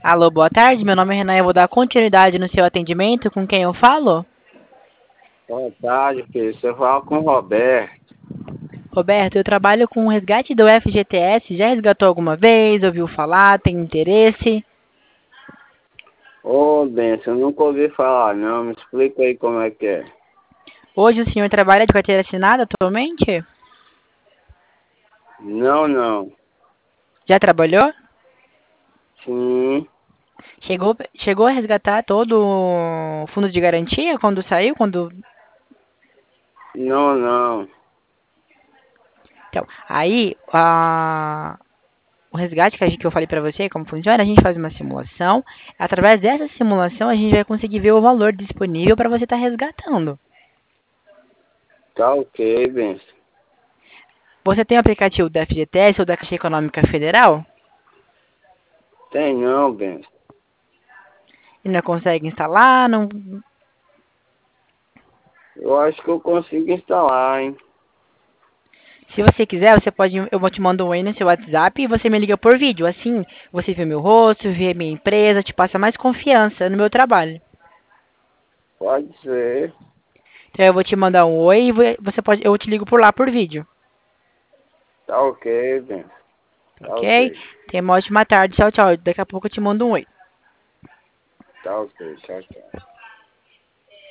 Alô, boa tarde. Meu nome é Renan. Eu vou dar continuidade no seu atendimento. Com quem eu falo? Boa tarde, filho. Você fala com o Roberto. Roberto, eu trabalho com o resgate do FGTS. Já resgatou alguma vez? Ouviu falar? Tem interesse? Ô, Benção, eu nunca ouvi falar, não. Me explica aí como é que é. Hoje o senhor trabalha de carteira assinada atualmente? Não, não. Já trabalhou? Sim. Chegou a resgatar todo o fundo de garantia quando saiu? Não, não. Então, aí, o resgate que eu falei para você, como funciona, a gente faz uma simulação. Através dessa simulação, a gente vai conseguir ver o valor disponível para você estar resgatando. Tá ok, Benção. Você tem o aplicativo da FGTS ou da Caixa Econômica Federal Tem não, Benção. e não consegue instalar? Não... Eu acho que eu consigo instalar, hein? Se você quiser, eu vou te mandar um oi no seu WhatsApp e você me liga por vídeo. Assim, você vê meu rosto, vê minha empresa, te passa mais confiança no meu trabalho. Pode ser. Então eu vou te mandar um oi e eu te ligo por lá por vídeo, Tá ok, Benção. Tá ok? ok. Tenha uma ótima tarde. Tchau, tchau. Daqui a pouco eu te mando um oi. Tá ok. Tchau, tchau.